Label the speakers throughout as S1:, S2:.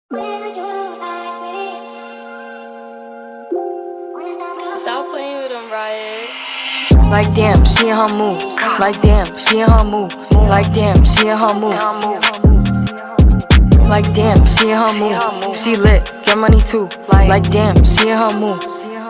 S1: Stop playing with them, Riot.
S2: Like damn, she in her mood. Like damn, she in her mood. Like damn, she in her mood. Like damn, she in her mood. She lit, get money too. Like damn, she in her mood.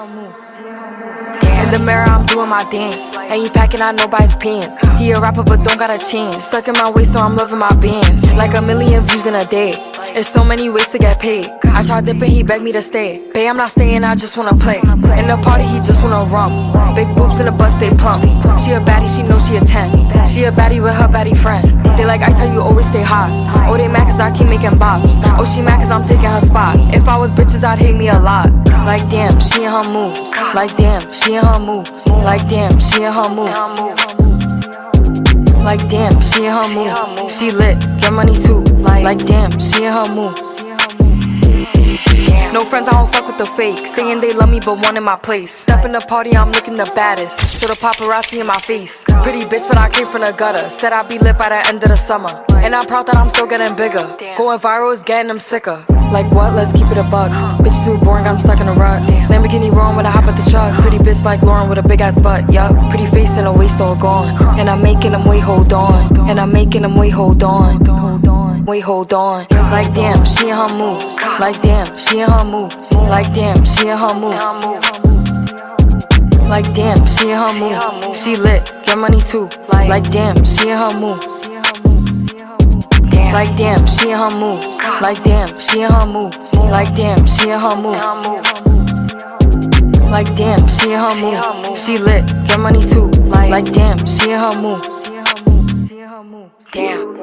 S2: In the mirror, I'm doing my dance. Ain't you packing out nobody's pants. He a rapper, but don't got a chance. Stuck in my waist, so I'm loving my bands. Like 1 million views in a day. There's so many ways to get paid. I tried dipping, he begged me to stay. Babe, I'm not staying, I just wanna play. In the party, he just wanna rum. Big boobs in the bus, they plump. She a baddie, she knows she a 10. She a baddie with her baddie friend. They like ice, how you always stay hot. Oh, they mad cause I keep making bops. Oh, she mad cause I'm taking her spot. If I was bitches, I'd hate me a lot. Like damn, she in her mood. Like damn, she in her mood. Like damn, she in her mood. Like damn, she in her mood. She lit, get money too. Like damn, she in her mood. No friends, I don't fuck with the fake. Saying they love me, but one in my place. Step in the party, I'm looking the baddest. So the paparazzi in my face. Pretty bitch, but I came from the gutter. Said I'd be lit by the end of the summer. And I'm proud that I'm still getting bigger. Going viral is getting them sicker. Like what? Let's keep it a buck. Bitch too boring, I'm stuck in a rut. Lamborghini rolling when I hop at the truck. Pretty bitch like Lauren with a big ass butt. Yup, pretty face and a waist all gone. And I'm making them wait, hold on. And I'm making them wait, hold on. Wait, hold on. Like damn, she in her mood. Like damn, she in her mood. Like damn, she in her mood. Like damn, she in her mood. She lit, get money too. Like damn, she in her mood. Like damn, she in her mood. Like damn, she in her mood. Like damn, she in her mood. Like damn, she in her mood. She lit, get money too. Like damn, she in her mood. Damn.